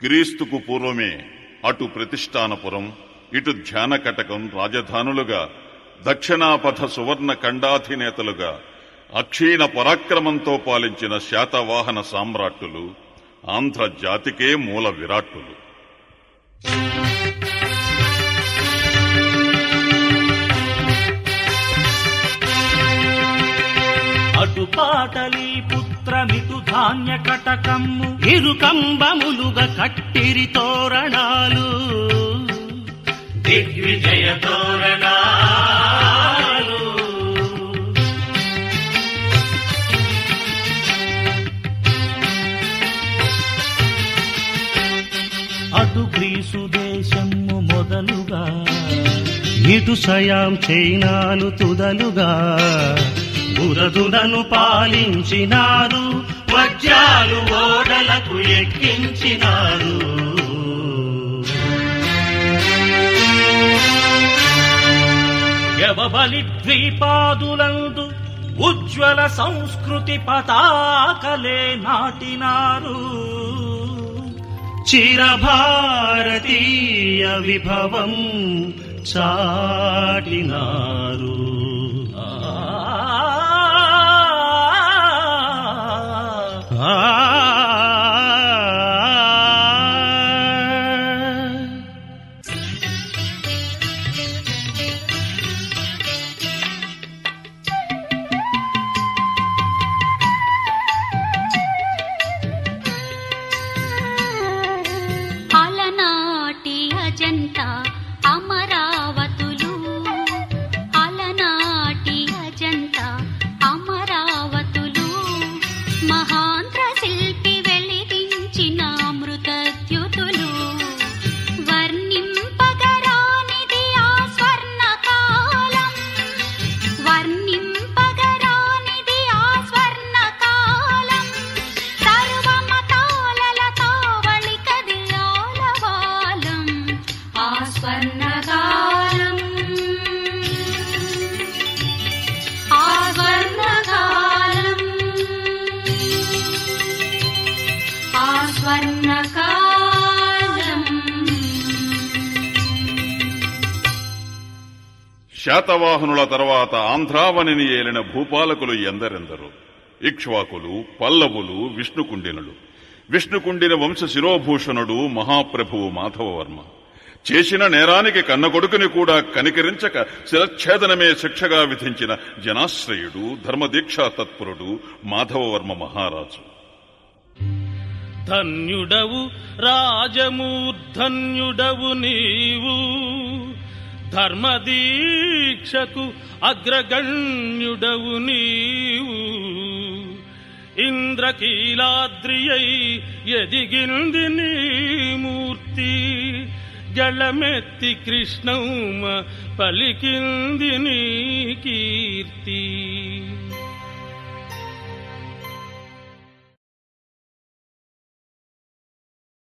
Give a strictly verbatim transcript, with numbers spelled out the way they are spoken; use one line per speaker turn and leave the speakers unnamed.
క్రీస్తుకు పూర్వమే అటు ప్రతిష్టానపురం, ఇటు ధ్యానకటకం రాజధానులుగా, దక్షిణాపథ సువర్ణ ఖండాధినేతలుగా అక్షీణ పరాక్రమంతో పాలించిన శాతవాహన సామ్రాట్టులు ఆంధ్ర జాతికే మూల విరాట్టులు.
అటు పాటలీ పుత్రమిటు ధాన్య కటకమ్ము, ఇరుకంబములుగా కట్టిరి తోరణాలు, దిగ్విజయ తోరణాలు. అటు గ్రీసు దేశము మొదలుగా, ఇటు సయాం చైనాలు తుదలుగా బురదులను పాలించినారు, వజ్రాలు ఓడలకు ఎక్కించినారు. యవబలి ద్వీపాదులందు ఉజ్వల సంస్కృతి పతాకలే నాటినారు, చిరభారతీయ విభవం చాటినారు.
అలనాటి అజంతా అమరావతులు, అలనాటి అజంతా అమరావతులు, మహాంధ్ర శిల్పి వెలిగించిన అమృతద్యుతులు. వర్ణింపగరానిది ఆ స్వర్ణకాలం, వర్ణింపగరానిది ఆ స్వర్ణకాలం. సర్వమతాల తావళి కది ఆలవాలం ఆ స్వర్ణకాలం, ఆ స్వర్ణకాలం, ఆ స్వర్ణకాలం.
శాతవాహనుల తర్వాత ఆంధ్రావనిని ఏలిన భూపాలకులు ఎందరెందరు. ఇక్ష్వాకులు, పల్లవులు, విష్ణుకుండినులు. విష్ణుకుండిన వంశ శిరోభూషణుడు మహాప్రభువు మాధవవర్మ. చేసిన నేరానికి కన్నకొడుకుని కూడా కనికరించక శిరచ్ఛేదనమే శిక్షగా విధించిన జనాశ్రయుడు, ధర్మదీక్షా తత్పరుడు మాధవవర్మ మహారాజు.
ధన్యుడవు రాజమూర్ధన్యుడవు నీవు, ధర్మదీక్షకు అగ్రగణ్యుడవు నీవు. ఇంద్రకీలాద్రియై ఎదిగింది నీ మూర్తి, గళమెత్తి కృష్ణౌమ పలికింది నీ కీర్తి.